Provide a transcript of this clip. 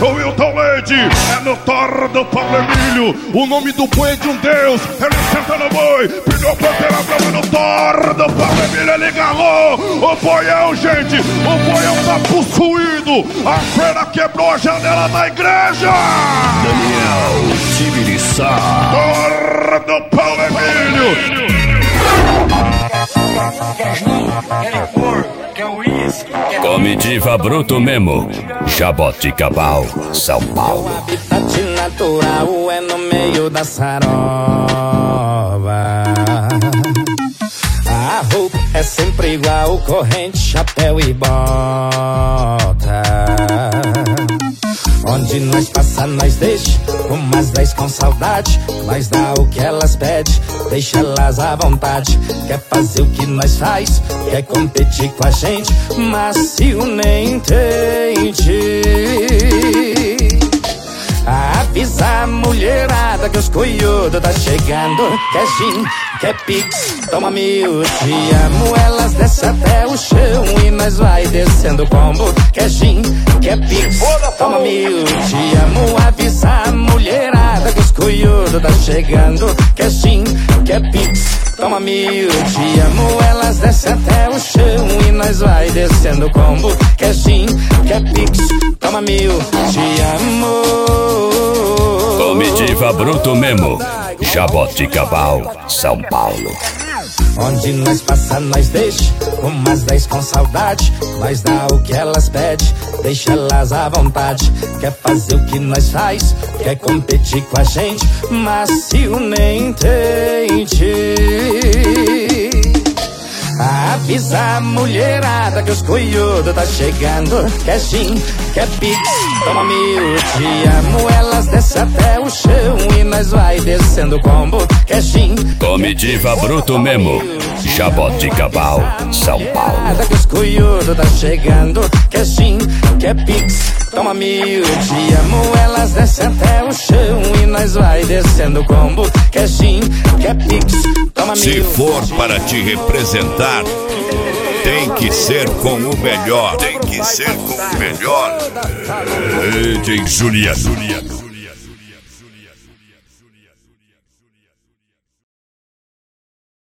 o Wilton Leite, é no Thor do Paulo Emílio. O nome do boi é de um deus, ele senta no boi, pediu Pantera Brava no Thor do Paulo Emílio, ele galou. O boião, gente, o boião tá possuído. A feira quebrou a janela da igreja. Daniel Tibiriçá, Thor do Paulo Emílio. Comitiva Bruto Memo, Jaboticabal, São Paulo. O habitat natural é no meio da sarova. A roupa é sempre igual, corrente, chapéu e bota. Onde nós passa, nós deixa umas 10 com saudade. Nós dá o que elas pedem, deixa elas à vontade. Quer fazer o que nós faz, quer competir com a gente, macio nem entende. Avisa a mulherada que os coiodos tá chegando. Quer gin, quer pix, toma 1000, te amo. Elas descem até o chão e nós vai descendo o combo. Quer gin, quer pix, toma 1000, te amo. Avisa a mulherada que os coiodos tá chegando. Quer gin, quer pix, toma 1000, te amo. Elas descem até o chão e nós vai descendo o combo. Quer gin, quer pix, toma 1000, te amo. Comitiva Bruto Memo, Jaboticabal, São Paulo. Onde nós passa, nós deixa umas 10 com saudade. Nós dá o que elas pedem, deixa elas à vontade. Quer fazer o que nós faz, quer competir com a gente, macio nem entende. Avisa a mulherada que os coiodos tá chegando. Quer gin, quer pix, toma 1000, te amo. Elas descem até o chão e nós vai descendo o combo. Quer gin, Comitiva Bruto Memo, Jaboticabal, São Paulo. que os coiodos tá chegando. Quer gin, quer pix, toma 1000, te amo. Elas descem até o chão e nós vai descendo o combo. Quer gin, quer pix, toma 1000. Se for para te representar, tem que ser com o melhor. Tem que ser com o melhor. DJ Juliano.